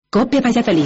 COPE Valladolid.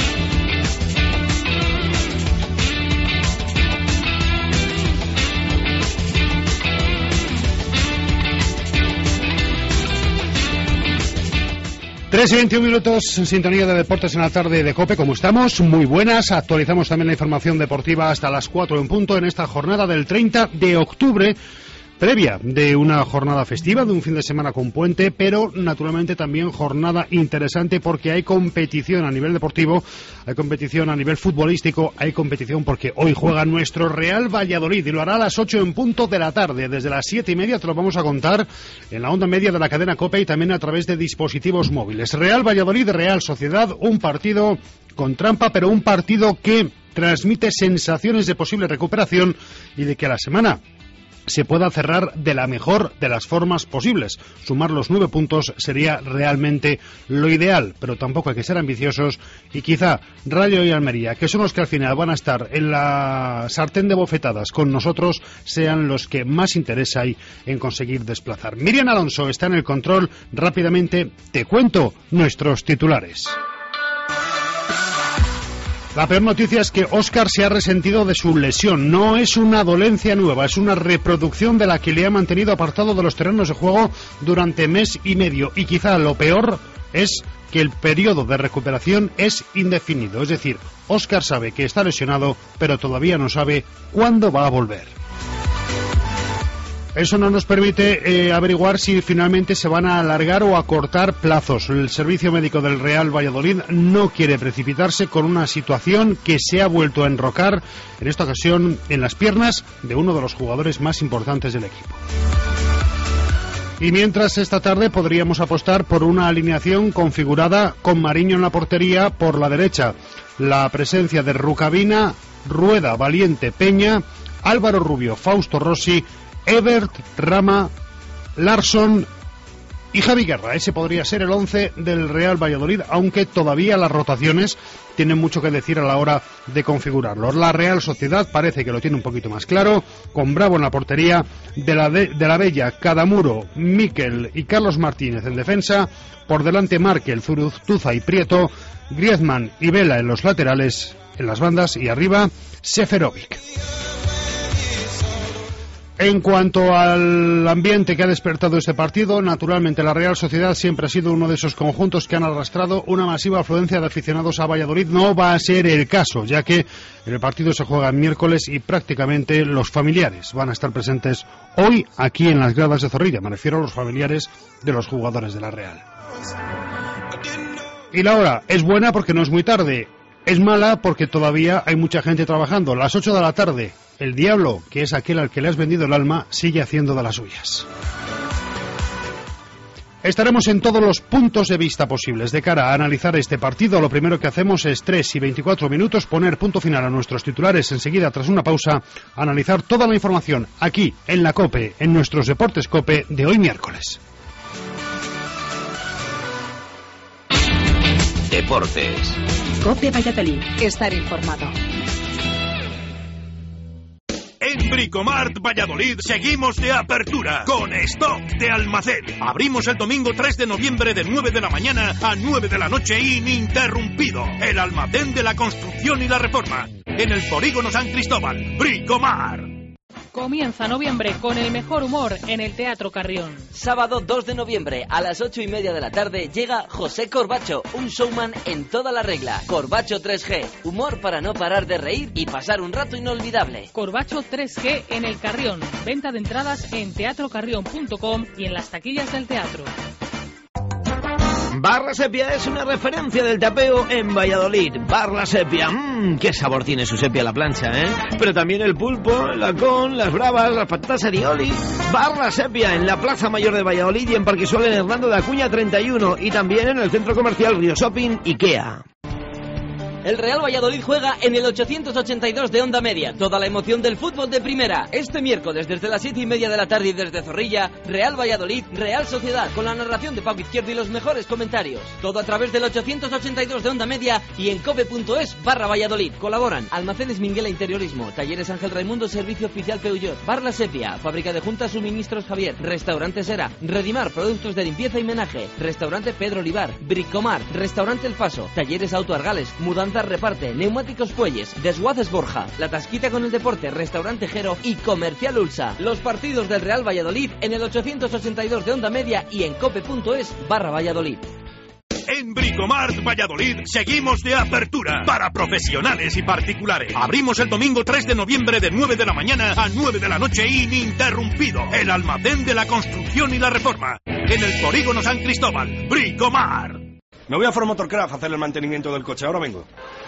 Tres y 21 minutos en sintonía de deportes en la tarde de COPE. ¿Cómo estamos? Muy buenas. Actualizamos también la información deportiva hasta las 4 en punto en esta jornada del 30 de octubre. Previa de una jornada festiva, de un fin de semana con puente, pero naturalmente también jornada interesante porque hay competición a nivel deportivo, hay competición a nivel futbolístico, hay competición porque hoy juega nuestro Real Valladolid y lo hará a las 8 en punto de la tarde. Desde las 7:30 te lo vamos a contar en la onda media de la cadena COPE y también a través de dispositivos móviles. Real Valladolid, Real Sociedad, un partido con trampa, pero un partido que transmite sensaciones de posible recuperación y de que a la semana se pueda cerrar de la mejor de las formas posibles. Sumar los 9 puntos sería realmente lo ideal, pero tampoco hay que ser ambiciosos y quizá Rayo y Almería, que son los que al final van a estar en la sartén de bofetadas con nosotros, sean los que más interés hay en conseguir desplazar. Miriam Alonso está en el control. Rápidamente te cuento nuestros titulares. La peor noticia es que Óscar se ha resentido de su lesión. No es una dolencia nueva, es una reproducción de la que le ha mantenido apartado de los terrenos de juego durante mes y medio. Y quizá lo peor es que el periodo de recuperación es indefinido. Es decir, Óscar sabe que está lesionado, pero todavía no sabe cuándo va a volver. Eso no nos permite averiguar si finalmente se van a alargar o acortar plazos. El servicio médico del Real Valladolid no quiere precipitarse con una situación que se ha vuelto a enrocar, en esta ocasión en las piernas de uno de los jugadores más importantes del equipo. Y mientras, esta tarde podríamos apostar por una alineación configurada con Mariño en la portería por la derecha. La presencia de Rucabina, Rueda, Valiente, Peña, Álvaro Rubio, Fausto Rossi, Ebert, Rama, Larsson y Javi Guerra. Ese podría ser el 11 del Real Valladolid, aunque todavía las rotaciones tienen mucho que decir a la hora de configurarlo. La Real Sociedad parece que lo tiene un poquito más claro, con Bravo en la portería, de la Bella, Cadamuro, Miquel y Carlos Martínez en defensa, por delante Markel, Zurutuza y Prieto, Griezmann y Vela en los laterales, en las bandas, y arriba Seferovic. En cuanto al ambiente que ha despertado este partido, naturalmente la Real Sociedad siempre ha sido uno de esos conjuntos que han arrastrado una masiva afluencia de aficionados a Valladolid. No va a ser el caso, ya que el partido se juega el miércoles y prácticamente los familiares van a estar presentes hoy aquí en las gradas de Zorrilla. Me refiero a los familiares de los jugadores de la Real. Y la hora es buena porque no es muy tarde. Es mala porque todavía hay mucha gente trabajando. Las 8 de la tarde. El diablo, que es aquel al que le has vendido el alma, sigue haciendo de las suyas. Estaremos en todos los puntos de vista posibles de cara a analizar este partido. Lo primero que hacemos es 3 y 24 minutos, poner punto final a nuestros titulares. Enseguida, tras una pausa, analizar toda la información aquí, en la COPE, en nuestros Deportes COPE de hoy miércoles. Deportes. COPE Valladolid. Estar informado. En Bricomart Valladolid seguimos de apertura con stock de almacén. Abrimos el domingo 3 de noviembre de 9 de la mañana a 9 de la noche ininterrumpido. El almacén de la construcción y la reforma. En el Polígono San Cristóbal. Bricomart. Comienza noviembre con el mejor humor en el Teatro Carrión. Sábado 2 de noviembre a las 8:30 de la tarde llega José Corbacho, un showman en toda la regla. Corbacho 3G, humor para no parar de reír y pasar un rato inolvidable. Corbacho 3G en el Carrión. Venta de entradas en teatrocarrión.com y en las taquillas del teatro. Bar La Sepia es una referencia del tapeo en Valladolid. Bar La Sepia, qué sabor tiene su sepia a la plancha, ¿eh? Pero también el pulpo, el lacón, las bravas, las patatas arioli. Bar La Sepia en la Plaza Mayor de Valladolid y en Parquisual en Hernando de Acuña 31 y también en el Centro Comercial Río Shopping IKEA. El Real Valladolid juega en el 882 de Onda Media. Toda la emoción del fútbol de primera. Este miércoles desde las 7:30 de la tarde y desde Zorrilla, Real Valladolid, Real Sociedad, con la narración de Pau Izquierdo y los mejores comentarios. Todo a través del 882 de Onda Media y en cope.es/Valladolid. Colaboran Almacenes Minguela Interiorismo, Talleres Ángel Raimundo, Servicio Oficial Peugeot, Bar La Sepia, Fábrica de Juntas Suministros Javier, Restaurante Sera, Redimar, Productos de Limpieza y Menaje, Restaurante Pedro Olivar, Bricomar, Restaurante El Paso, Talleres Auto Argales, Mudanzas Reparte, Neumáticos Fuelles, Desguaces Borja, La Tasquita con el Deporte, Restaurante Jero y Comercial Ulsa. Los partidos del Real Valladolid en el 882 de Onda Media y en cope.es/Valladolid. En Bricomart Valladolid seguimos de apertura para profesionales y particulares. Abrimos el domingo 3 de noviembre de 9 de la mañana a 9 de la noche ininterrumpido. El almacén de la construcción y la reforma. En el Polígono San Cristóbal. Bricomart. Me voy a Ford Motorcraft a hacer el mantenimiento del coche. Ahora vengo.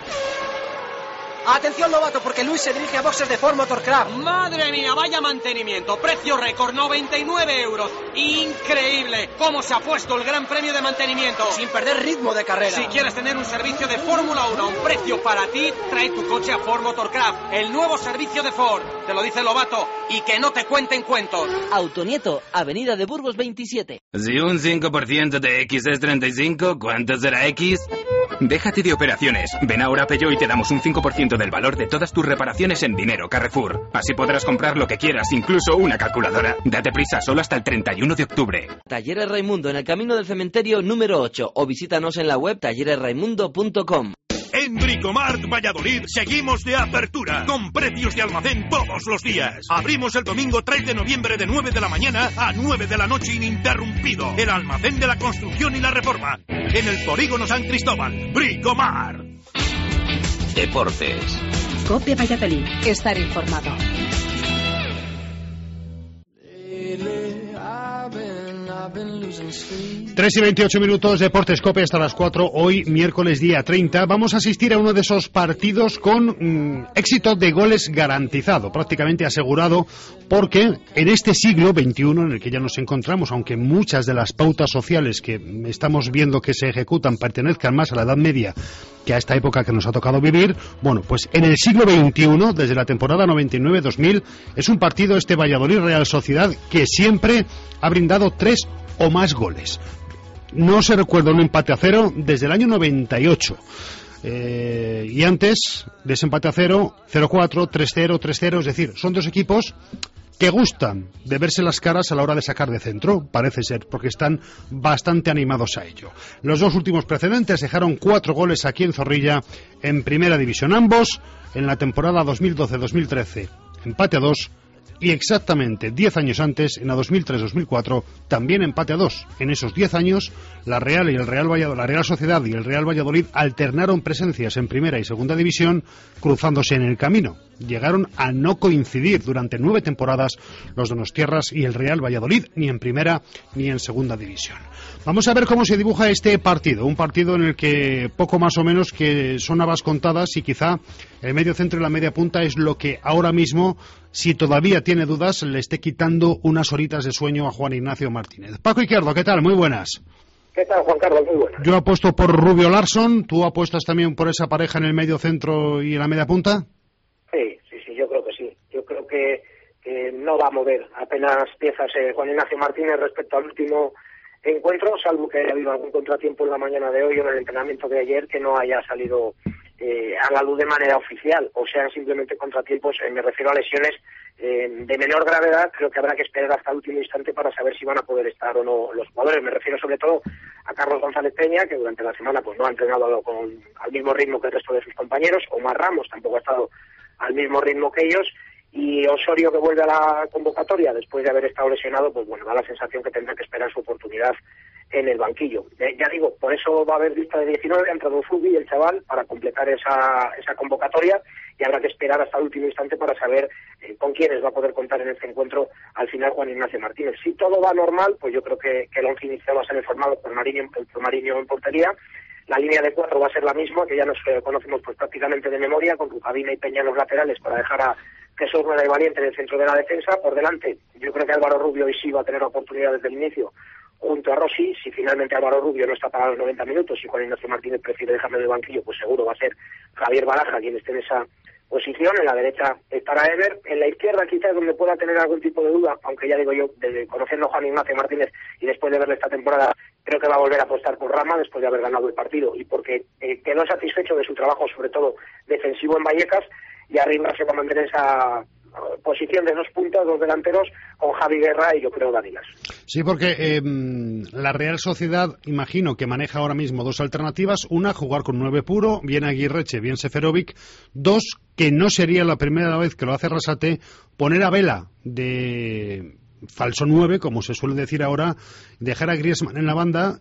Atención, novato, porque Luis se dirige a boxes de Ford Motorcraft. ¡Madre mía, vaya mantenimiento! Precio récord, 99 euros. ¡Increíble! ¿Cómo se ha puesto el gran premio de mantenimiento? Sin perder ritmo de carrera. Si quieres tener un servicio de Fórmula 1 a un precio para ti, trae tu coche a Ford Motorcraft, el nuevo servicio de Ford. Te lo dice el novato, y que no te cuenten cuentos. Autonieto, Avenida de Burgos 27. Si un 5% de X es 35, ¿cuánto será X? Déjate de operaciones. Ven ahora a Peugeot y te damos un 5% del valor de todas tus reparaciones en dinero Carrefour. Así podrás comprar lo que quieras, incluso una calculadora. Date prisa, solo hasta el 31 de octubre. Talleres Raimundo en el Camino del Cementerio número 8 o visítanos en la web talleresraimundo.com. En Bricomart Valladolid seguimos de apertura, con precios de almacén todos los días. Abrimos el domingo 3 de noviembre de 9 de la mañana a 9 de la noche ininterrumpido. El almacén de la construcción y la reforma. En el Polígono San Cristóbal. Bricomart. Deportes. Cope Valladolid. Estar informado. 3:28, Deportes Cope hasta las 4, hoy miércoles día 30. Vamos a asistir a uno de esos partidos con éxito de goles garantizado, prácticamente asegurado, porque en este siglo XXI en el que ya nos encontramos, aunque muchas de las pautas sociales que estamos viendo que se ejecutan pertenezcan más a la Edad Media que a esta época que nos ha tocado vivir, bueno, pues en el siglo XXI, desde la temporada 99-2000, es un partido este Valladolid-Real Sociedad que siempre ha brindado 3 o más goles. No se recuerda un empate a 0 desde el año 98. Y antes de ese empate a 0, 0-4, 3-0, 3-0, es decir, son dos equipos que gustan de verse las caras a la hora de sacar de centro, parece ser, porque están bastante animados a ello. Los dos últimos precedentes dejaron 4 goles aquí en Zorrilla en Primera División, ambos en la temporada 2012-2013, empate a 2, y exactamente 10 años antes, en la 2003-2004, también empate a 2. En esos 10 años, la Real Sociedad y el Real Valladolid alternaron presencias en Primera y Segunda División, cruzándose en el camino. Llegaron a no coincidir durante 9 temporadas los donostiarras y el Real Valladolid, ni en Primera ni en Segunda División. Vamos a ver cómo se dibuja este partido, un partido en el que poco más o menos que son habas contadas, y quizá el medio centro y la media punta es lo que ahora mismo, si todavía tiene dudas, le esté quitando unas horitas de sueño a Juan Ignacio Martínez. Paco Izquierdo, ¿qué tal? Muy buenas. ¿Qué tal, Juan Carlos? Muy buenas. Yo apuesto por Rubio Larsson, ¿tú apuestas también por esa pareja en el medio centro y en la media punta? Sí, yo creo que sí. Yo creo que no va a mover apenas piezas Juan Ignacio Martínez respecto al último encuentro, salvo que haya habido algún contratiempo en la mañana de hoy o en el entrenamiento de ayer que no haya salido a la luz de manera oficial, o sean simplemente contratiempos, me refiero a lesiones de menor gravedad. Creo que habrá que esperar hasta el último instante para saber si van a poder estar o no los jugadores. Me refiero sobre todo a Carlos González Peña, que durante la semana pues no ha entrenado al mismo ritmo que el resto de sus compañeros. Omar Ramos tampoco ha estado al mismo ritmo que ellos, y Osorio, que vuelve a la convocatoria después de haber estado lesionado, pues bueno, da la sensación que tendrá que esperar su oportunidad en el banquillo. Ya digo, por eso va a haber lista de 19, ha entrado Zubi, el chaval, para completar esa convocatoria, y habrá que esperar hasta el último instante para saber con quiénes va a poder contar en este encuentro al final Juan Ignacio Martínez. Si todo va normal, pues yo creo que el once inicial va a ser formado por Mariño en portería. La línea de 4 va a ser la misma, que ya nos conocemos pues prácticamente de memoria, con Rucabina y Peña en los laterales para dejar a Jesús Rueda y Valiente en el centro de la defensa. Por delante, yo creo que Álvaro Rubio hoy sí va a tener oportunidad desde el inicio, junto a Rossi. Si finalmente Álvaro Rubio no está para los 90 minutos y Juan Ignacio Martínez prefiere dejarme en el banquillo, pues seguro va a ser Javier Baraja quien esté en esa posición. En la derecha estará Ever, en la izquierda quizás donde pueda tener algún tipo de duda, aunque ya digo yo, conociendo a Juan Ignacio Martínez y después de verle esta temporada, creo que va a volver a apostar por Rama después de haber ganado el partido y porque quedó satisfecho de su trabajo, sobre todo defensivo en Vallecas, y arriba se va a mantener esa posición de 2 puntas, 2 delanteros, con Javi Guerra y yo creo Danilas. Sí, porque la Real Sociedad, imagino que maneja ahora mismo 2 alternativas. Una, jugar con 9 puro, bien Aguirreche, bien Seferovic. 2, que no sería la primera vez que lo hace Arrasate, poner a Vela de falso 9, como se suele decir ahora, dejar a Griezmann en la banda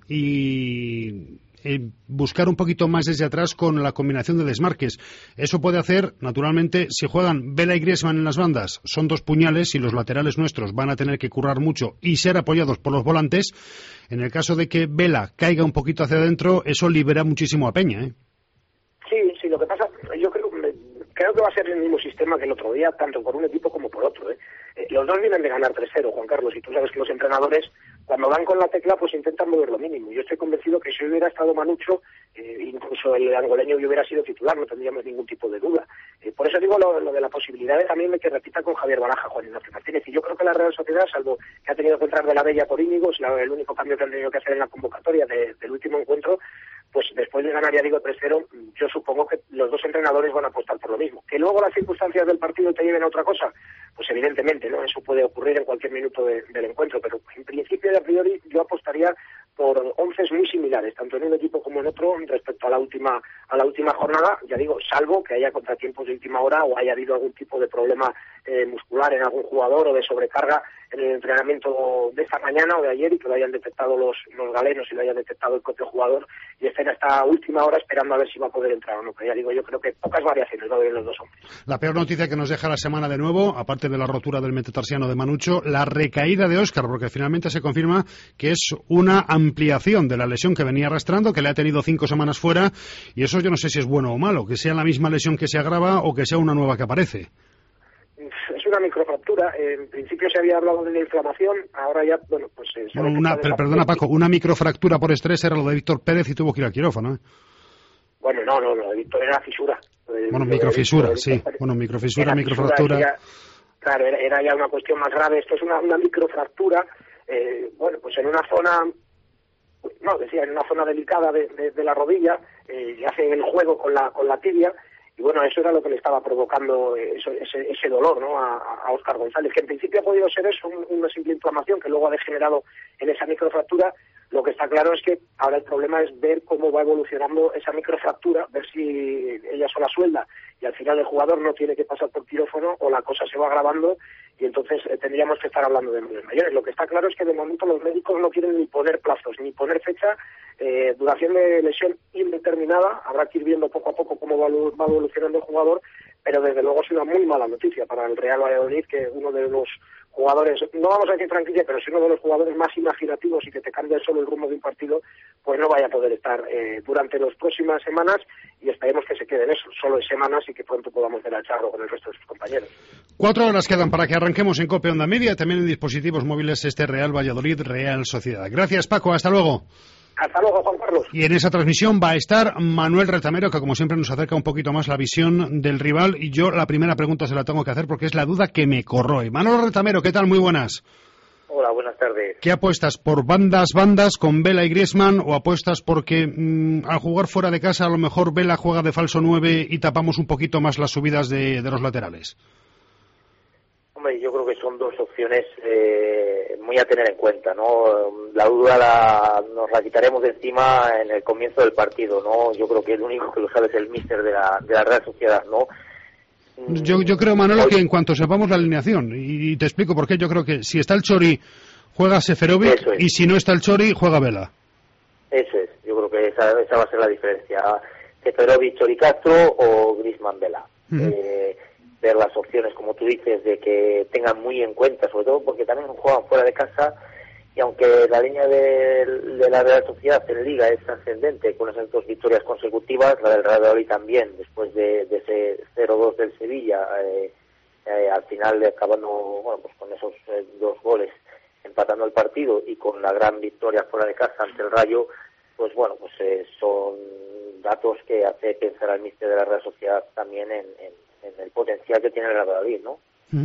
y buscar un poquito más desde atrás con la combinación de desmarques. Eso puede hacer, naturalmente, si juegan Vela y Griezmann en las bandas, son 2 puñales y los laterales nuestros van a tener que currar mucho y ser apoyados por los volantes. En el caso de que Vela caiga un poquito hacia adentro, eso libera muchísimo a Peña, ¿eh? Sí, lo que pasa, yo creo que va a ser el mismo sistema que el otro día, tanto por un equipo como por otro, ¿eh? Los dos vienen de ganar 3-0, Juan Carlos, y tú sabes que los entrenadores, cuando dan con la tecla, pues intentan mover lo mínimo. Yo estoy convencido que si hubiera estado Manucho, incluso el angoleño hubiera sido titular, no tendríamos ningún tipo de duda. Por eso digo lo de la posibilidad de también de que repita con Javier Baraja, Juan Ignacio Martínez. Y yo creo que la Real Sociedad, salvo que ha tenido que entrar de la Bella por Íñigo, es el único cambio que han tenido que hacer en la convocatoria del último encuentro, pues después de ganar, ya digo, 3-0, yo supongo que los dos entrenadores van a apostar por lo mismo. Que luego las circunstancias del partido te lleven a otra cosa, pues evidentemente, ¿no? Eso puede ocurrir en cualquier minuto del encuentro, pero en principio y a priori yo apostaría por 11 muy similares, tanto en un equipo como en otro, respecto a la última jornada, ya digo, salvo que haya contratiempos de última hora o haya habido algún tipo de problema muscular en algún jugador o de sobrecarga en el entrenamiento de esta mañana o de ayer y que lo hayan detectado los galenos y lo hayan detectado el propio jugador y estén hasta última hora esperando a ver si va a poder entrar o no. Pero ya digo, yo creo que pocas variaciones va a haber en los dos hombres. La peor noticia que nos deja la semana de nuevo, aparte de la rotura del metatarsiano de Manucho, la recaída de Óscar, porque finalmente se confirma que es una ampliación de la lesión que venía arrastrando, que le ha tenido 5 semanas fuera, y eso yo no sé si es bueno o malo, que sea la misma lesión que se agrava o que sea una nueva que aparece. Es una microfractura. En principio se había hablado de una inflamación, ahora ya, bueno, pues... Perdona, Paco, una microfractura por estrés era lo de Víctor Pérez y tuvo que ir al quirófano, ¿eh? Bueno, no, lo de Víctor era fisura. Bueno, microfisura, sí. Bueno, microfisura, microfractura... Claro, era ya una cuestión más grave. Esto es una microfractura, bueno, pues en una zona... No, decía, en una zona delicada de la rodilla, y hace el juego con la tibia. Y bueno, eso era lo que le estaba provocando ese dolor, ¿no? A Óscar González, que en principio ha podido ser eso, una simple inflamación que luego ha degenerado en esa microfractura. Lo que está claro es que ahora el problema es ver cómo va evolucionando esa microfractura, ver si ella sola suelda y al final el jugador no tiene que pasar por quirófano o la cosa se va agravando y entonces tendríamos que estar hablando de mayores. Lo que está claro es que de momento los médicos no quieren ni poner plazos, ni poner fecha, duración de lesión indeterminada. Habrá que ir viendo poco a poco cómo va evolucionando el jugador, pero desde luego es una muy mala noticia para el Real Valladolid que uno de los jugadores, no vamos a decir franquicia, pero si uno de los jugadores más imaginativos y que te cambia solo el rumbo de un partido, pues no vaya a poder estar durante las próximas semanas y esperemos que se quede en eso, solo en semanas y que pronto podamos ver al Charro con el resto de sus compañeros. 4 horas quedan para que arranquemos en COPE Onda Media, también en dispositivos móviles este Real Valladolid, Real Sociedad. Gracias, Paco, hasta luego. Hasta luego, Juan Carlos. Y en esa transmisión va a estar Manuel Retamero, que como siempre nos acerca un poquito más la visión del rival. Y yo la primera pregunta se la tengo que hacer porque es la duda que me corroe. Manuel Retamero, ¿qué tal? Muy buenas. Hola, buenas tardes. ¿Qué apuestas? ¿Por bandas con Vela y Griezmann? ¿O apuestas porque al jugar fuera de casa a lo mejor Vela juega de falso 9 y tapamos un poquito más las subidas de los laterales? Hombre, yo creo que son dos opciones muy a tener en cuenta, ¿no? La duda nos la quitaremos de encima en el comienzo del partido, ¿no? Yo creo que el único que lo sabe es el míster de la Real Sociedad, ¿no? Yo creo, Manolo, que en cuanto sepamos la alineación, y te explico por qué, yo creo que si está el Chori, juega Seferovic, y si no está el Chori, juega Vela. Eso es, yo creo que esa va a ser la diferencia. Seferovic, Chori Castro o Griezmann Vela. Ver las opciones, como tú dices, de que tengan muy en cuenta, sobre todo porque también juegan fuera de casa, y aunque la línea de la Real Sociedad en Liga es ascendente con esas 2 victorias consecutivas, la del Real Valladolid también, después de ese 0-2 del Sevilla, al final acabando, bueno, pues con esos 2 goles empatando el partido y con la gran victoria fuera de casa ante el Rayo, pues bueno, pues son datos que hace pensar al míster de la Real Sociedad también en el potencial que tiene el Real Valladolid, ¿no?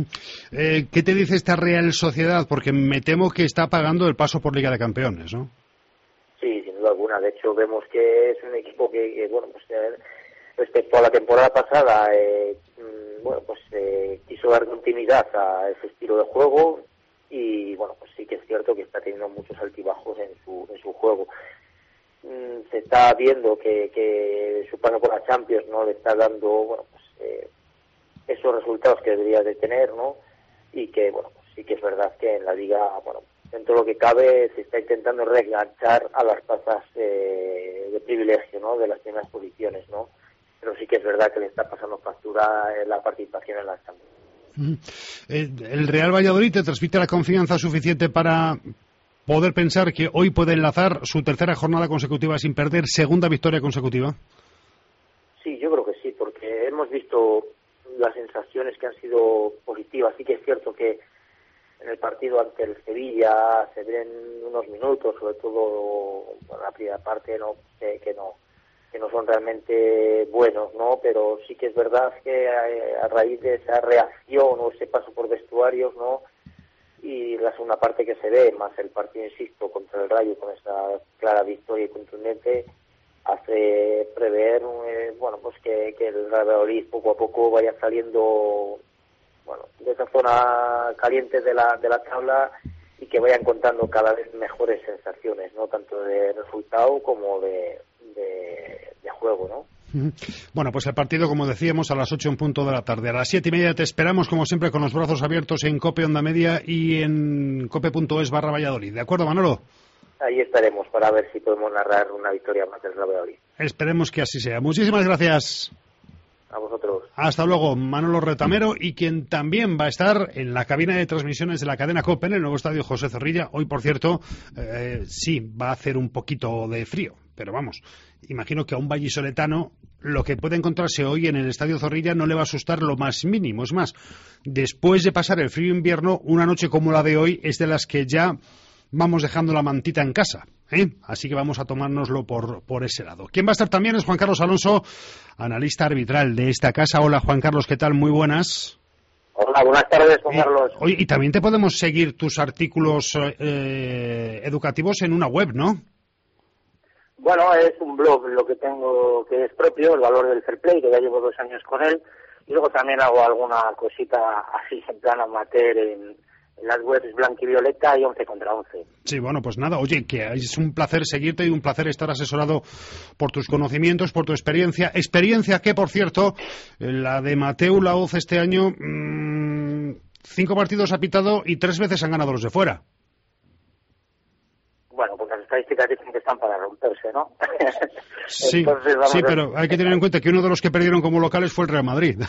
¿Qué te dice esta Real Sociedad? Porque me temo que está pagando el paso por Liga de Campeones, ¿no? Sí, sin duda alguna. De hecho, vemos que es un equipo que bueno, pues respecto a la temporada pasada, bueno, pues quiso dar continuidad a ese estilo de juego y bueno, pues sí que es cierto que está teniendo muchos altibajos en su juego. Se está viendo que su paso por la Champions no le está dando, bueno, pues esos resultados que debería de tener, ¿no? Y que, bueno, pues sí que es verdad que en la Liga, bueno, dentro de lo que cabe, se está intentando reenganchar a las plazas de privilegio, ¿no? De las primeras posiciones, ¿no? Pero sí que es verdad que le está pasando factura la participación en las Champions. ¿El Real Valladolid te transmite la confianza suficiente para poder pensar que hoy puede enlazar su tercera jornada consecutiva sin perder, segunda victoria consecutiva? Sí, yo creo que sí, porque hemos visto las sensaciones que han sido positivas. Sí que es cierto que en el partido ante el Sevilla se ven unos minutos, sobre todo en la primera parte, que no son realmente buenos, ¿no? Pero sí que es verdad que a raíz de esa reacción o ese paso por vestuarios, ¿no? Y la segunda parte que se ve, más el partido, insisto, contra el Rayo con esa clara victoria y contundente, hace prever, bueno, pues que el Real Valladolid poco a poco vaya saliendo, bueno, de esa zona caliente de la tabla y que vayan contando cada vez mejores sensaciones, no tanto de resultado como de juego, ¿no? Bueno, pues el partido, como decíamos, a las 8 en punto de la tarde. A las 7:30 te esperamos, como siempre, con los brazos abiertos en COPE Onda Media y en cope.es/Valladolid. ¿De acuerdo, Manolo? Ahí estaremos para ver si podemos narrar una victoria más del Real Valladolid. Esperemos que así sea. Muchísimas gracias. A vosotros. Hasta luego, Manolo Retamero, y quien también va a estar en la cabina de transmisiones de la cadena COPE en el nuevo estadio José Zorrilla. Hoy, por cierto, sí, va a hacer un poquito de frío, pero vamos, imagino que a un vallisoletano lo que puede encontrarse hoy en el estadio Zorrilla no le va a asustar lo más mínimo. Es más, después de pasar el frío invierno, una noche como la de hoy es de las que ya vamos dejando la mantita en casa, así que vamos a tomárnoslo por ese lado. Quien va a estar también es Juan Carlos Alonso, analista arbitral de esta casa. Hola, Juan Carlos, ¿qué tal? Muy buenas. Hola, buenas tardes, Juan Carlos. Oye, y también te podemos seguir tus artículos educativos en una web, ¿no? Bueno, es un blog lo que tengo que es propio, El Valor del Fair Play, que ya llevo 2 años con él, y luego también hago alguna cosita así en plan amateur en las webs Blanquivioleta y 11 contra 11. Sí, bueno, pues nada, oye, que es un placer seguirte y un placer estar asesorado por tus conocimientos, por tu experiencia. Experiencia que, por cierto, la de Mateu Laoz este año, 5 partidos ha pitado y 3 veces han ganado los de fuera. Bueno, pues las estadísticas dicen que están para romperse, ¿no? Sí, sí, pero hay que tener en cuenta que uno de los que perdieron como locales fue el Real Madrid.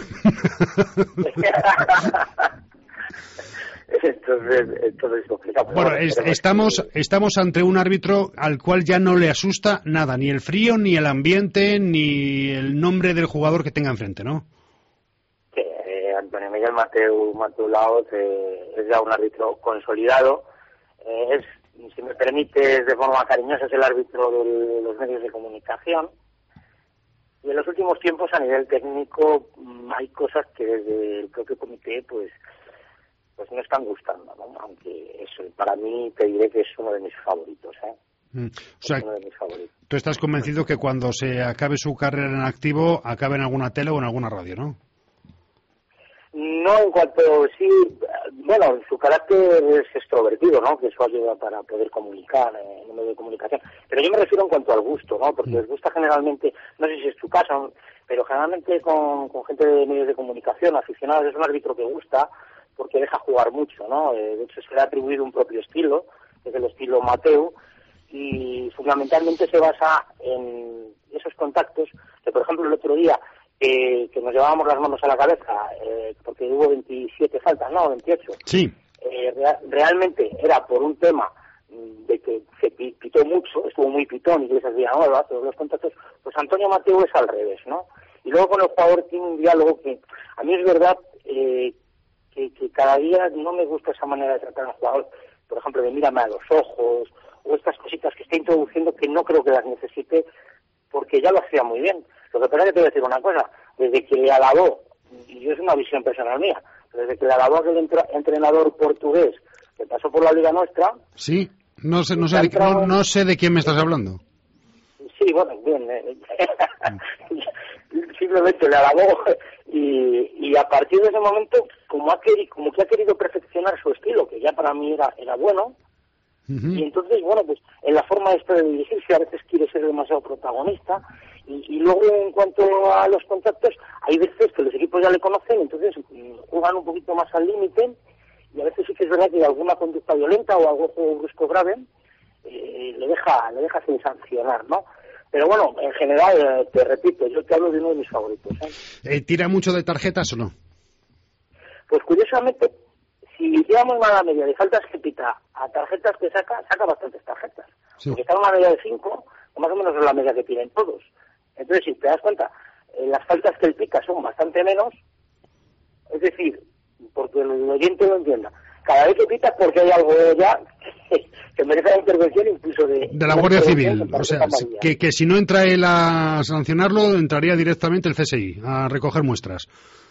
Entonces complicado. Bueno, estamos ante un árbitro al cual ya no le asusta nada, ni el frío, ni el ambiente, ni el nombre del jugador que tenga enfrente, ¿no? Que Antonio Miguel Mateu Laoz es ya un árbitro consolidado. Si me permites, de forma cariñosa, es el árbitro de los medios de comunicación. Y en los últimos tiempos, a nivel técnico, hay cosas que desde el propio comité, pues no están gustando, ¿no? Aunque eso, para mí, te diré que es uno de mis favoritos, O sea, es uno de mis favoritos. Tú estás convencido que cuando se acabe su carrera en activo, acabe en alguna tele o en alguna radio, ¿no? No, en cuanto, sí, bueno, su carácter es extrovertido, ¿no? Que eso ayuda para poder comunicar en un medio de comunicación. Pero yo me refiero en cuanto al gusto, ¿no? Porque les gusta generalmente, no sé si es tu caso, pero generalmente con gente de medios de comunicación, aficionados, es un árbitro que gusta porque deja jugar mucho, ¿no? De hecho, se le ha atribuido un propio estilo, que es el estilo Mateu, y fundamentalmente se basa en esos contactos que, por ejemplo, el otro día que nos llevábamos las manos a la cabeza porque hubo 27 faltas, ¿no? 28. Sí. Realmente era por un tema de que se pitó mucho, estuvo muy pitón, Iglesias Villanueva, todos los contactos. Pues Antonio Mateu es al revés, ¿no? Y luego con el jugador tiene un diálogo que a mí es verdad que cada día no me gusta esa manera de tratar al jugador, por ejemplo, de mírame a los ojos, o estas cositas que está introduciendo que no creo que las necesite, porque ya lo hacía muy bien. Lo que pasa es que te voy a decir una cosa, desde que le alabó, y yo es una visión personal mía, desde que le alabó aquel entrenador portugués que pasó por la Liga Nuestra... Sí, no sé de quién me estás hablando. Sí, bueno, bien, simplemente le alabó y a partir de ese momento, como que ha querido perfeccionar su estilo, que ya para mí era bueno, y entonces, bueno, pues en la forma de dirigirse a veces quiere ser demasiado protagonista, y luego en cuanto a los contactos, hay veces que los equipos ya le conocen, entonces juegan un poquito más al límite, y a veces sí que es verdad que alguna conducta violenta o algún juego brusco grave le deja sin sancionar, ¿no? Pero bueno, en general, te repito, yo te hablo de uno de mis favoritos. ¿Tira mucho de tarjetas o no? Pues curiosamente, si hiciéramos una media de faltas que pita a tarjetas que saca bastantes tarjetas. Sí. Porque está en una media de 5, más o menos es la media que tienen todos. Entonces, si te das cuenta, las faltas que él pica son bastante menos, es decir, porque el oyente lo entienda, cada vez que pita porque hay algo ya que merece la intervención incluso de la Guardia Civil. O sea, que si no entra él a sancionarlo, entraría directamente el CSI a recoger muestras.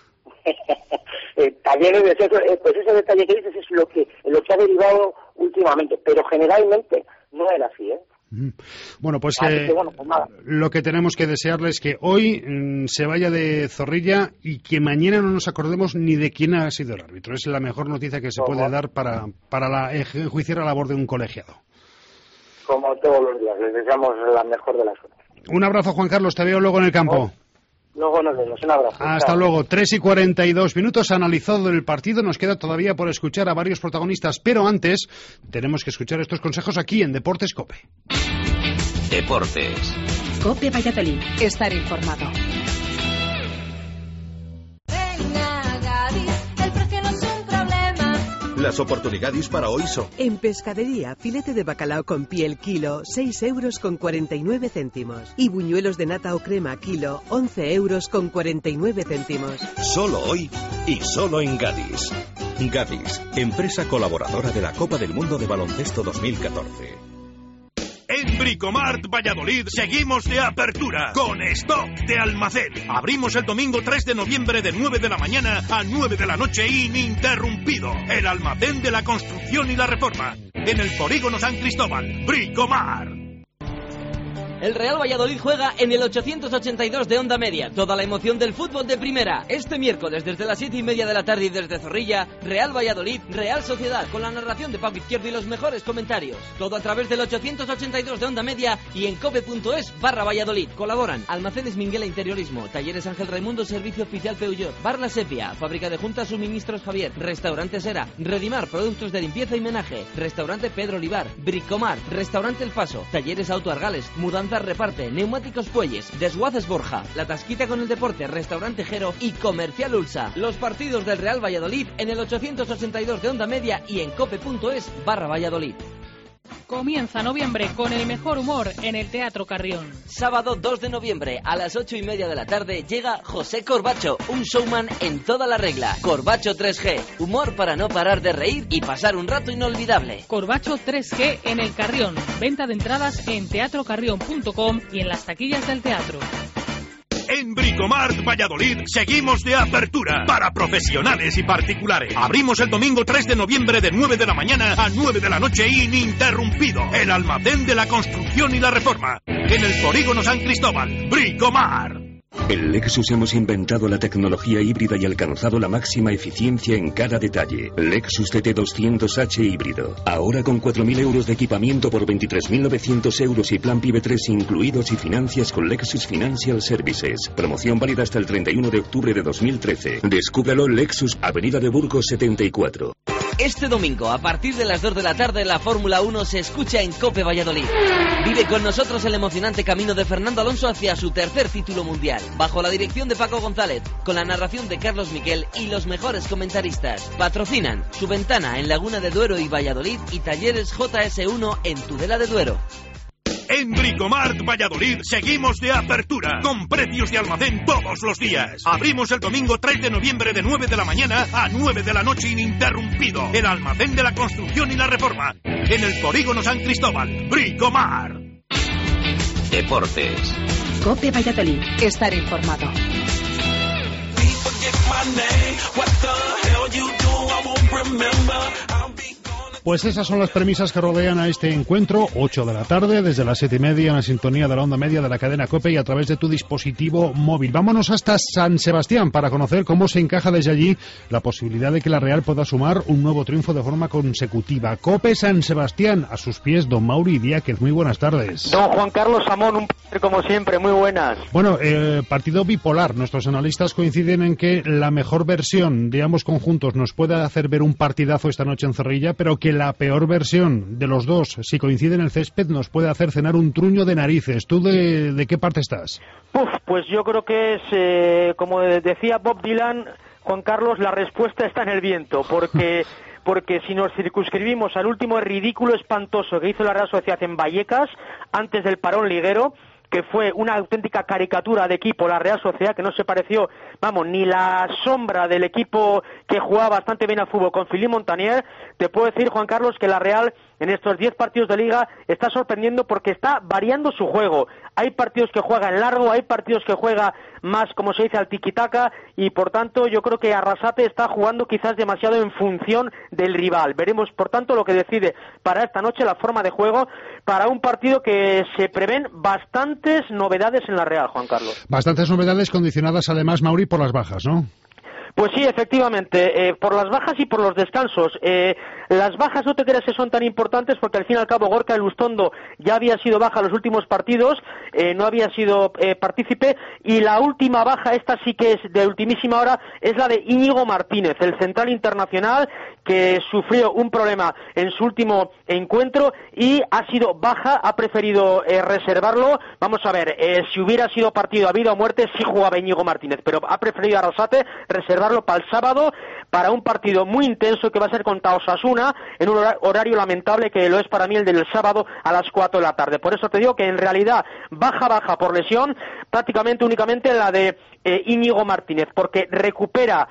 También pues ese detalle que dices es lo que ha derivado últimamente, pero generalmente no era así, ¿eh? Bueno, pues lo que tenemos que desearle es que hoy se vaya de Zorrilla y que mañana no nos acordemos ni de quién ha sido el árbitro. Es la mejor noticia que se puede dar para enjuiciar la labor de un colegiado. Como todos los días, les deseamos la mejor de las suertes. Un abrazo, Juan Carlos, te veo luego en el campo. Luego nos vemos, un abrazo. Hasta luego. 3:42 analizado el partido. Nos queda todavía por escuchar a varios protagonistas, pero antes tenemos que escuchar estos consejos aquí en Deportes COPE. Deportes. COPE Valladolid. Estar informado. Las oportunidades para hoy son... En Pescadería, filete de bacalao con piel kilo, 6,49 €. Y buñuelos de nata o crema kilo, 11,49 €. Solo hoy y solo en Gadis. Gadis, empresa colaboradora de la Copa del Mundo de Baloncesto 2014. En Bricomart Valladolid seguimos de apertura con stock de almacén. Abrimos el domingo 3 de noviembre de 9 de la mañana a 9 de la noche ininterrumpido. El almacén de la construcción y la reforma. En el Polígono San Cristóbal. Bricomart. El Real Valladolid juega en el 882 de Onda Media. Toda la emoción del fútbol de primera. Este miércoles desde las 7:30 de la tarde y desde Zorrilla, Real Valladolid, Real Sociedad, con la narración de Pau Izquierdo y los mejores comentarios. Todo a través del 882 de Onda Media y en cope.es/Valladolid. Colaboran Almacenes Minguela Interiorismo, Talleres Ángel Raimundo, Servicio Oficial Peugeot, Bar La Sepia, Fábrica de Juntas Suministros Javier, Restaurante Sera, Redimar, Productos de Limpieza y Menaje, Restaurante Pedro Olivar, Bricomar, Restaurante El Paso, Talleres Auto Argales, Mudanza Reparte, Neumáticos Puelles, Desguaces Borja, La Tasquita con el Deporte, Restaurante Jero y Comercial Ulsa. Los partidos del Real Valladolid en el 882 de Onda Media y en cope.es/Valladolid. Comienza noviembre con el mejor humor en el Teatro Carrión. Sábado 2 de noviembre a las 8:30 de la tarde llega José Corbacho, un showman en toda la regla. Corbacho 3G, humor para no parar de reír y pasar un rato inolvidable. Corbacho 3G en el Carrión. Venta de entradas en teatrocarrión.com y en las taquillas del teatro. En Bricomart Valladolid seguimos de apertura para profesionales y particulares. Abrimos el domingo 3 de noviembre de 9 de la mañana a 9 de la noche ininterrumpido. El almacén de la construcción y la reforma. En el Polígono San Cristóbal. Bricomart. En Lexus hemos inventado la tecnología híbrida y alcanzado la máxima eficiencia en cada detalle. Lexus CT200H híbrido. Ahora con 4.000 euros de equipamiento por 23.900 euros y plan PIB 3 incluidos y financias con Lexus Financial Services. Promoción válida hasta el 31 de octubre de 2013. Descúbralo en Lexus, Avenida de Burgos 74. Este domingo, a partir de las 2 de la tarde, la Fórmula 1 se escucha en COPE Valladolid. Vive con nosotros el emocionante camino de Fernando Alonso hacia su tercer título mundial, bajo la dirección de Paco González, con la narración de Carlos Miquel y los mejores comentaristas. Patrocinan Su Ventana en Laguna de Duero y Valladolid y Talleres JS1 en Tudela de Duero. En Bricomart Valladolid seguimos de apertura, con precios de almacén todos los días. Abrimos el domingo 3 de noviembre de 9 de la mañana a 9 de la noche ininterrumpido. El almacén de la construcción y la reforma. En el Polígono San Cristóbal. Bricomart. Deportes. COPE Valladolid. Estar informado. Pues esas son las premisas que rodean a este encuentro, 8 de la tarde, desde las 7:30 en la sintonía de la onda media de la cadena COPE y a través de tu dispositivo móvil. Vámonos hasta San Sebastián para conocer cómo se encaja desde allí la posibilidad de que la Real pueda sumar un nuevo triunfo de forma consecutiva. COPE San Sebastián, a sus pies don Mauri Diáquez. Muy buenas tardes. Don Juan Carlos Samón, un placer como siempre, muy buenas. Bueno, partido bipolar. Nuestros analistas coinciden en que la mejor versión de ambos conjuntos nos puede hacer ver un partidazo esta noche en Zorrilla, pero que la peor versión de los dos, si coincide en el césped, nos puede hacer cenar un truño de narices. ¿Tú de qué parte estás? Pues yo creo que es, como decía Bob Dylan, Juan Carlos, la respuesta está en el viento, porque si nos circunscribimos al último ridículo espantoso que hizo la Real Sociedad en Vallecas, antes del parón liguero, que fue una auténtica caricatura de equipo, la Real Sociedad, que no se pareció, ni la sombra del equipo que jugaba bastante bien al fútbol con Philippe Montanier, te puedo decir, Juan Carlos, que la Real en estos 10 partidos de Liga está sorprendiendo porque está variando su juego. Hay partidos que juega en largo, hay partidos que juega más, como se dice, al tiki-taka, y por tanto yo creo que Arrasate está jugando quizás demasiado en función del rival. Veremos, por tanto, lo que decide para esta noche la forma de juego para un partido que se prevén bastantes novedades en la Real, Juan Carlos. Bastantes novedades condicionadas además, Mauri, por las bajas, ¿no? Pues sí, efectivamente, por las bajas y por los descansos. Las bajas no te creas que son tan importantes porque al fin y al cabo Gorka Elustondo ya había sido baja los últimos partidos, no había sido partícipe, y la última baja, esta sí que es de ultimísima hora, es la de Íñigo Martínez, el central internacional que sufrió un problema en su último encuentro y ha sido baja, ha preferido reservarlo. Vamos a ver, si hubiera sido partido a vida o muerte, sí jugaba Íñigo Martínez, pero ha preferido a Arrasate reservarlo para el sábado, para un partido muy intenso que va a ser contra Osasuna, en un horario lamentable que lo es para mí el del sábado a las 4 de la tarde. Por eso te digo que en realidad baja por lesión, prácticamente únicamente la de Íñigo Martínez, porque recupera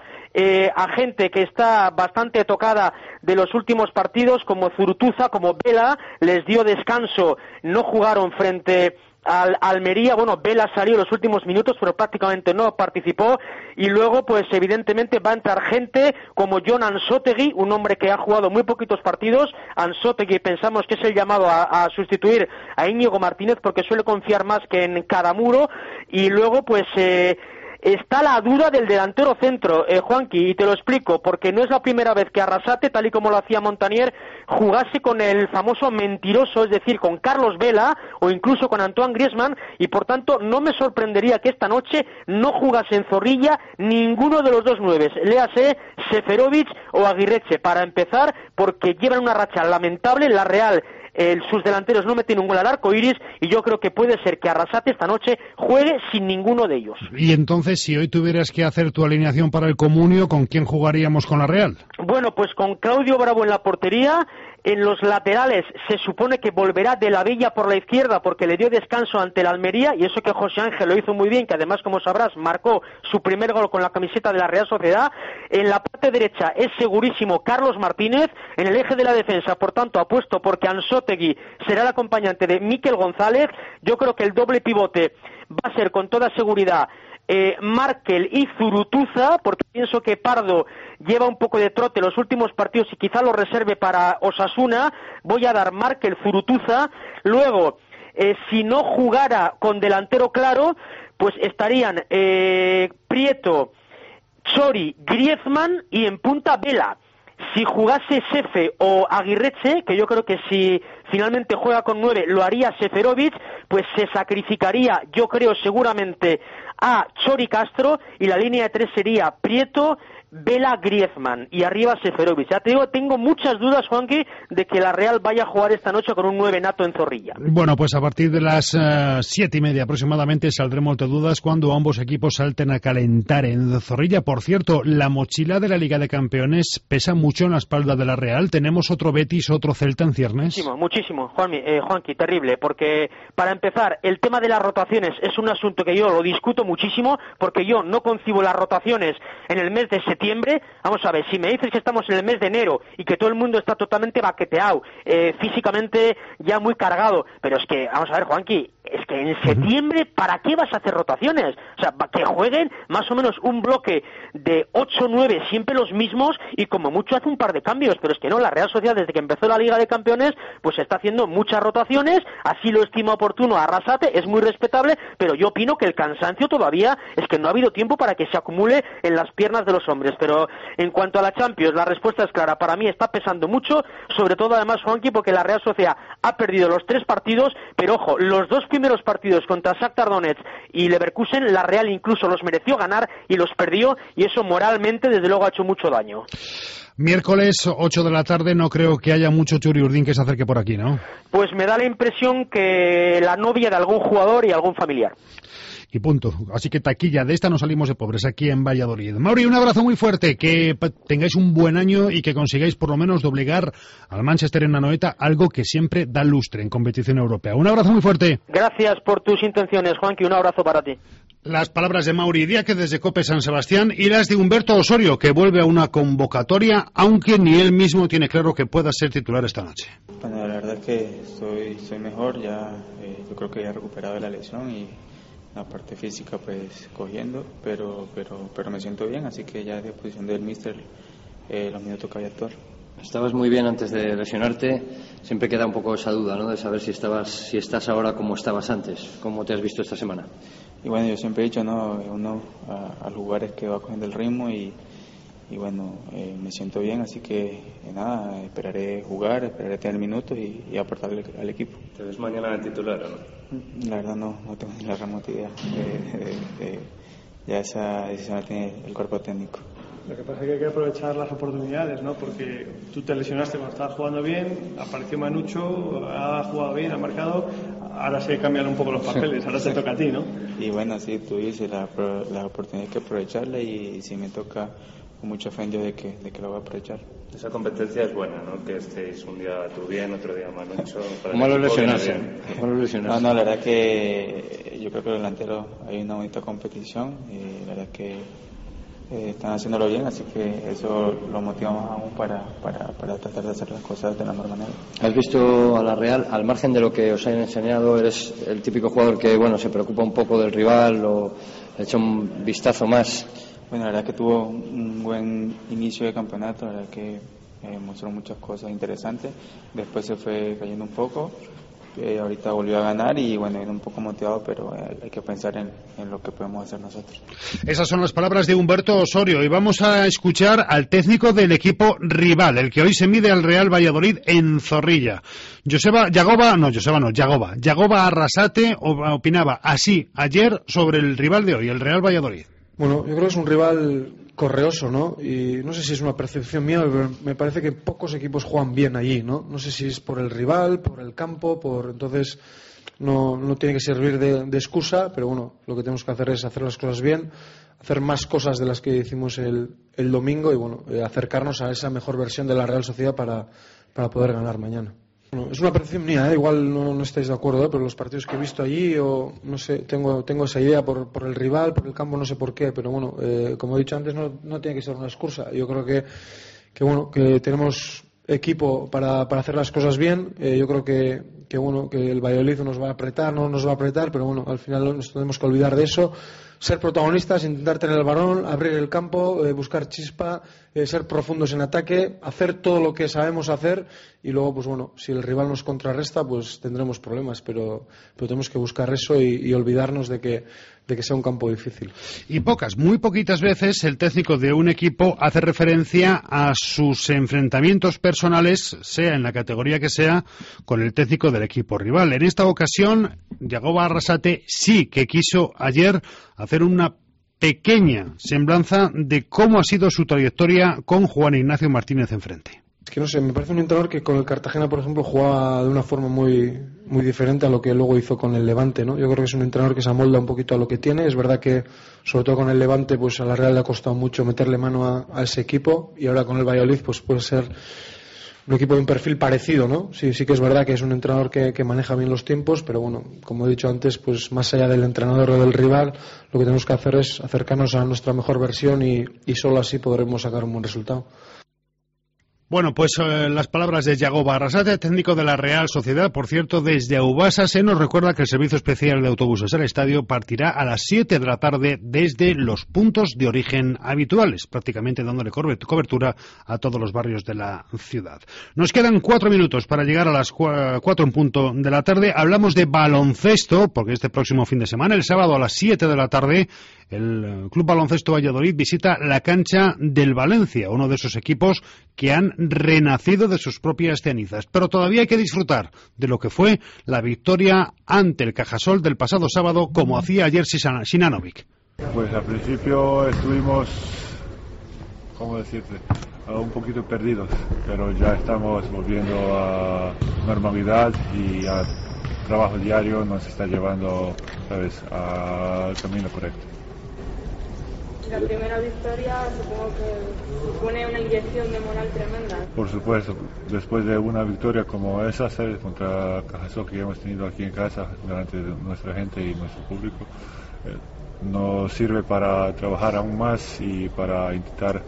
a gente que está bastante tocada de los últimos partidos, como Zurutuza, como Vela, les dio descanso, no jugaron frente al Almería. Vela salió en los últimos minutos, pero prácticamente no participó, y luego pues evidentemente va a entrar gente como Jon Ansotegui, un hombre que ha jugado muy poquitos partidos. Ansotegui pensamos que es el llamado a sustituir a Íñigo Martínez porque suele confiar más que en Caramuro, y luego pues está la duda del delantero centro, Juanqui, y te lo explico, porque no es la primera vez que Arrasate, tal y como lo hacía Montanier, jugase con el famoso mentiroso, es decir, con Carlos Vela o incluso con Antoine Griezmann, y por tanto no me sorprendería que esta noche no jugase en Zorrilla ninguno de los dos nueves, léase Seferovic o Aguirreche, para empezar, porque llevan una racha lamentable. La Real, sus delanteros no meten un gol al arco iris, y yo creo que puede ser que Arrasate esta noche juegue sin ninguno de ellos. Y entonces, si hoy tuvieras que hacer tu alineación para el Comunio, ¿con quién jugaríamos con la Real? Bueno, pues con Claudio Bravo en la portería. En los laterales se supone que volverá De la Villa por la izquierda porque le dio descanso ante el Almería, y eso que José Ángel lo hizo muy bien, que además, como sabrás, marcó su primer gol con la camiseta de la Real Sociedad. En la parte derecha es segurísimo Carlos Martínez. En el eje de la defensa, por tanto, apuesto porque Ansotegui será el acompañante de Mikel González. Yo creo que el doble pivote va a ser con toda seguridad Markel y Zurutuza, porque pienso que Pardo lleva un poco de trote los últimos partidos y quizá lo reserve para Osasuna. Voy a dar Markel, Zurutuza. Luego, si no jugara con delantero claro, pues estarían Prieto, Chori, Griezmann y en punta Vela. Si jugase Sefe o Aguirreche, que yo creo que si finalmente juega con 9 lo haría Seferovic, pues se sacrificaría, yo creo seguramente, a Chori Castro, y la línea de 3 sería Prieto, Vela, Griezmann y arriba Seferovic. Ya te digo, tengo muchas dudas, Juanqui, de que la Real vaya a jugar esta noche con un 9 nato en Zorrilla. Bueno, pues a partir de las 7:30 aproximadamente saldremos de dudas cuando ambos equipos salten a calentar en Zorrilla. Por cierto, la mochila de la Liga de Campeones pesa mucho en la espalda de la Real. ¿Tenemos otro Betis, otro Celta en ciernes? Muchísimo, Juanqui, terrible, porque para empezar, el tema de las rotaciones es un asunto que yo lo discuto muchísimo, porque yo no concibo las rotaciones en el mes de septiembre. Vamos a ver, si me dices que estamos en el mes de enero y que todo el mundo está totalmente baqueteado, físicamente ya muy cargado, pero es que, vamos a ver, Juanqui, es que en septiembre, ¿para qué vas a hacer rotaciones? O sea, que jueguen más o menos un bloque de 8 9, siempre los mismos, y como mucho hace un par de cambios, pero es que no, la Real Sociedad desde que empezó la Liga de Campeones, pues está haciendo muchas rotaciones, así lo estima oportuno a Arrasate, es muy respetable, pero yo opino que el cansancio todavía es que no ha habido tiempo para que se acumule en las piernas de los hombres. Pero en cuanto a la Champions, la respuesta es clara, para mí está pesando mucho, sobre todo además, Juanqui, porque la Real Sociedad ha perdido los 3 partidos, pero ojo, los 2 primeros partidos contra Shakhtar Donetsk y Leverkusen, la Real incluso los mereció ganar y los perdió, y eso moralmente desde luego ha hecho mucho daño. Miércoles, 8 de la tarde, no creo que haya mucho churiurdín que se acerque por aquí, ¿no? Pues me da la impresión que la novia de algún jugador y algún familiar. Y punto. Así que taquilla, de esta no salimos de pobres aquí en Valladolid. Mauri, un abrazo muy fuerte, que tengáis un buen año y que consigáis por lo menos doblegar al Manchester en Anoeta, algo que siempre da lustre en competición europea. Un abrazo muy fuerte. Gracias por tus intenciones, Juanqui, un abrazo para ti. Las palabras de Mauri Díaz desde COPE San Sebastián y las de Humberto Osorio, que vuelve a una convocatoria, aunque ni él mismo tiene claro que pueda ser titular esta noche. Bueno, la verdad es que estoy mejor, ya yo creo que ya he recuperado la lesión y la parte física pues cogiendo, pero me siento bien, así que ya de posición del míster los minutos que había actuar. Estabas muy bien antes de lesionarte, siempre queda un poco esa duda, ¿no?, de saber si estás ahora como estabas antes. ¿Cómo te has visto esta semana? Y bueno, yo siempre he dicho, ¿no?, uno a lugares que va cogiendo el ritmo y bueno, me siento bien, así que nada, esperaré jugar, esperaré tener minutos y aportarle al equipo. ¿Te ves mañana en el titular o no? La verdad no tengo ni la remota idea. Ya esa decisión la tiene el cuerpo técnico. Lo que pasa es que hay que aprovechar las oportunidades, ¿no? Porque tú te lesionaste cuando estabas jugando bien, apareció Manucho, ha jugado bien, ha marcado, ahora se cambian un poco los papeles, ahora te toca a ti, ¿no? Y bueno, sí, tú dices, la oportunidad hay que aprovecharla y si me toca, con mucho fe en Dios de que lo voy a aprovechar. Esa competencia es buena, ¿no? Que estéis un día tú bien, otro día Manucho. ¿Cómo lo lesionaste? No, la verdad que yo creo que los delanteros hay una bonita competición y la verdad que están haciéndolo bien, así que eso lo motivamos aún para tratar de hacer las cosas de la mejor manera. ¿Has visto a la Real, al margen de lo que os hayan enseñado, eres el típico jugador que, bueno, se preocupa un poco del rival o le echa un vistazo más? Bueno, la verdad que tuvo un buen inicio de campeonato, la verdad que mostró muchas cosas interesantes, después se fue cayendo un poco, ahorita volvió a ganar y bueno, viene un poco motivado, pero hay que pensar en lo que podemos hacer nosotros. Esas son las palabras de Humberto Osorio y vamos a escuchar al técnico del equipo rival, el que hoy se mide al Real Valladolid en Zorrilla. Yagoba Arrasate opinaba así ayer sobre el rival de hoy, el Real Valladolid. Bueno, yo creo que es un rival correoso, ¿no? Y no sé si es una percepción mía, pero me parece que pocos equipos juegan bien allí, ¿no? No sé si es por el rival, por el campo, entonces no tiene que servir de excusa, pero bueno, lo que tenemos que hacer es hacer las cosas bien, hacer más cosas de las que hicimos el domingo y bueno, acercarnos a esa mejor versión de la Real Sociedad para poder ganar mañana. Bueno, es una percepción mía, igual no estáis de acuerdo, pero los partidos que he visto allí, o no sé, tengo esa idea por el rival, por el campo, no sé por qué, pero bueno, como he dicho antes, no tiene que ser una excusa. Yo creo que tenemos equipo para hacer las cosas bien. Yo creo que el Valladolid nos va a apretar, no nos va a apretar, pero bueno, al final nos tenemos que olvidar de eso. Ser protagonistas, intentar tener el balón, abrir el campo, buscar chispa, ser profundos en ataque, hacer todo lo que sabemos hacer y luego, pues bueno, si el rival nos contrarresta, pues tendremos problemas, pero tenemos que buscar eso y olvidarnos de que sea un campo difícil. Y muy poquitas veces el técnico de un equipo hace referencia a sus enfrentamientos personales, sea en la categoría que sea, con el técnico del equipo rival. En esta ocasión, Yagoba Arrasate sí que quiso ayer hacer una pequeña semblanza de cómo ha sido su trayectoria con Juan Ignacio Martínez enfrente. Es que no sé, me parece un entrenador que con el Cartagena, por ejemplo, jugaba de una forma muy diferente a lo que luego hizo con el Levante, ¿no? Yo creo que es un entrenador que se amolda un poquito a lo que tiene. Es verdad que, sobre todo con el Levante, pues a la Real le ha costado mucho meterle mano a ese equipo, y ahora con el Valladolid, pues puede ser un equipo de un perfil parecido, ¿no? Sí que es verdad que es un entrenador que maneja bien los tiempos, pero bueno, como he dicho antes, pues más allá del entrenador o del rival, lo que tenemos que hacer es acercarnos a nuestra mejor versión y solo así podremos sacar un buen resultado. Bueno, pues las palabras de Yago Barrasate, técnico de la Real Sociedad. Por cierto, desde Aubasa se nos recuerda que el servicio especial de autobuses al estadio partirá a las 7 de la tarde desde los puntos de origen habituales, prácticamente dándole cobertura a todos los barrios de la ciudad. Nos quedan 4 minutos para llegar a las 4 en punto de la tarde. Hablamos de baloncesto, porque este próximo fin de semana, el sábado a las 7 de la tarde, el Club Baloncesto Valladolid visita la cancha del Valencia, uno de esos equipos que han renacido de sus propias cenizas. Pero todavía hay que disfrutar de lo que fue la victoria ante el Cajasol del pasado sábado, como hacía ayer Sinanovic. Pues al principio estuvimos, ¿cómo decirte?, un poquito perdidos, pero ya estamos volviendo a normalidad y a trabajo diario nos está llevando, ¿sabes?, al camino correcto. La primera victoria supongo que supone una inyección de moral tremenda. Por supuesto, después de una victoria como esa, ¿sabes?, contra Cajasol, que hemos tenido aquí en casa delante de nuestra gente y nuestro público, nos sirve para trabajar aún más y para intentar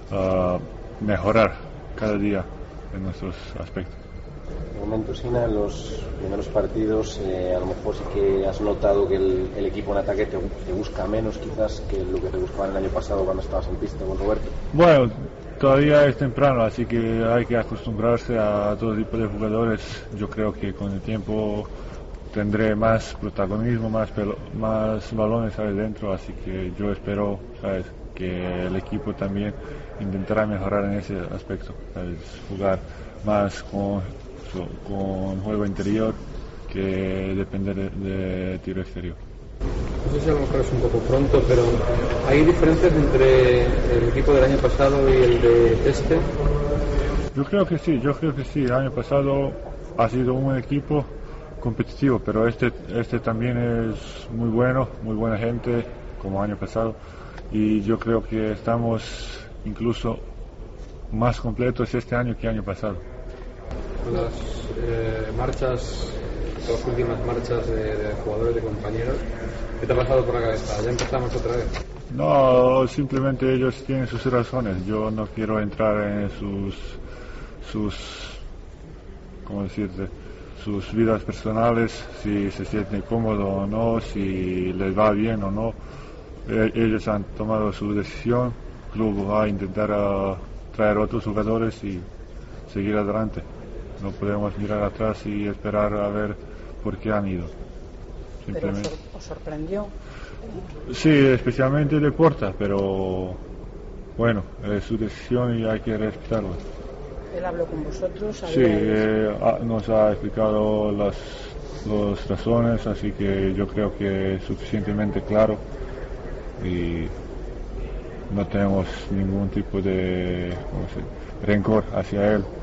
mejorar cada día en nuestros aspectos. De momento, Sina, en los primeros partidos a lo mejor sí que has notado que el equipo en ataque te busca menos quizás que lo que te buscaban el año pasado cuando estabas en pista con Roberto. Bueno, todavía es temprano, así que hay que acostumbrarse a todo tipo de jugadores. Yo creo que con el tiempo tendré más protagonismo, más balones ahí dentro, así que yo espero, ¿sabes?, que el equipo también intentará mejorar en ese aspecto, ¿sabes?, jugar más con juego interior que depender de tiro exterior. No sé si a lo mejor es un poco pronto, pero ¿hay diferencias entre el equipo del año pasado y el de este? Yo creo que sí. El año pasado ha sido un equipo competitivo, pero este también es muy bueno, muy buena gente, como el año pasado, y yo creo que estamos incluso más completos este año que el año pasado. Las las últimas marchas de jugadores, de compañeros, ¿qué te ha pasado por la cabeza? ¿Ya empezamos otra vez? No, simplemente ellos tienen sus razones. Yo no quiero entrar en sus ¿cómo decirte?, sus vidas personales, si se sienten cómodos o no, si les va bien o no. Ellos han tomado su decisión. El club va a intentar traer otros jugadores y seguir adelante. No podemos mirar atrás y esperar a ver por qué han ido. Simplemente. ¿Pero os sorprendió? Sí, especialmente de Porta, pero bueno, es su decisión y hay que respetarlo. ¿Él habló con vosotros? Sí, nos ha explicado las razones, así que yo creo que es suficientemente claro y no tenemos ningún tipo de rencor hacia él.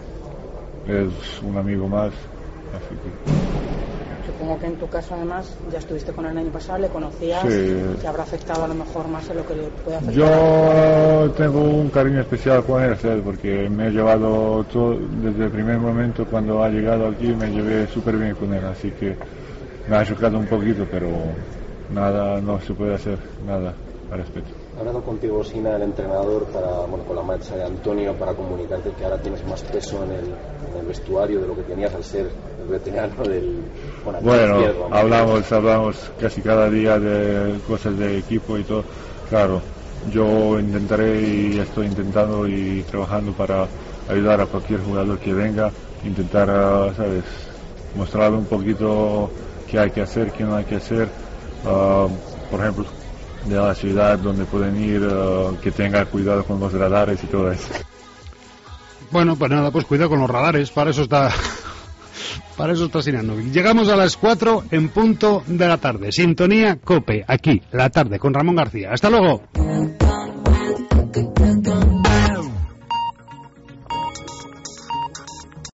Es un amigo más, así que... Supongo que en tu caso además ya estuviste con él el año pasado, le conocías, sí. Que habrá afectado a lo mejor más a lo que le puede afectar. Yo tengo un cariño especial con él, ¿sabes? Porque me he llevado todo, desde el primer momento cuando ha llegado aquí me llevé súper bien con él, así que me ha chocado un poquito, pero nada, no se puede hacer nada al respecto. ¿Ha hablado contigo, Sina, el entrenador, con la marcha de Antonio, para comunicarte que ahora tienes más peso en el vestuario de lo que tenías al ser el veterano del... Bueno, hablamos casi cada día de cosas de equipo y todo. Claro, yo intentaré y estoy intentando y trabajando para ayudar a cualquier jugador que venga, intentar, ¿sabes?, mostrarle un poquito qué hay que hacer, qué no hay que hacer. Por ejemplo, de la ciudad donde pueden ir, que tenga cuidado con los radares y todo eso. Bueno, pues nada, pues cuidado con los radares, para eso está Para eso está Sinanovic. Llegamos a las 4 en punto de la tarde. Sintonía COPE, aquí, la tarde, con Ramón García. ¡Hasta luego!